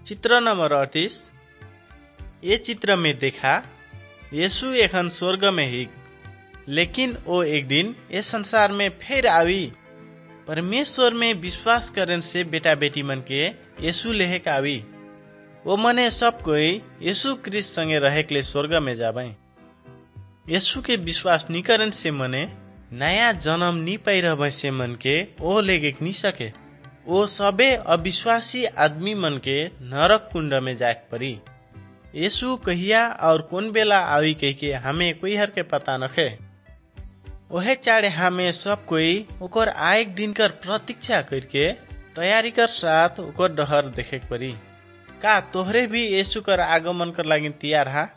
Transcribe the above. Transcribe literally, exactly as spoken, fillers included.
चित्र नंबर अड़तीस। ये चित्र में देखा यीशु एखन स्वर्ग में ही, लेकिन वो एक दिन ये संसार में फिर आवी। परमेश्वर में विश्वास करने से बेटा बेटी मन के यीशु लेके आवी। वो मने सब कोई यीशु क्रिस्ट संगे रहे के लिए स्वर्ग में जावे। यीशु के विश्वास नहीं करने से मने नया जन्म नहीं पाई रह से मन के ओ लेके नहीं सके। वो सबे अविश्वासी आदमी मन के नरक कुंड में जाके परी। यीशु कहिया और कौन बेला आवी कह के हमें कोई हर के पता नखे। ओहे चाड़े हमें सब कोई ओकर आएक दिन कर प्रतीक्षा करके तैयारी कर साथ ओकर डहर देखे परी। का तोहरे भी यीशु कर आगमन कर लागिन तैयार हा?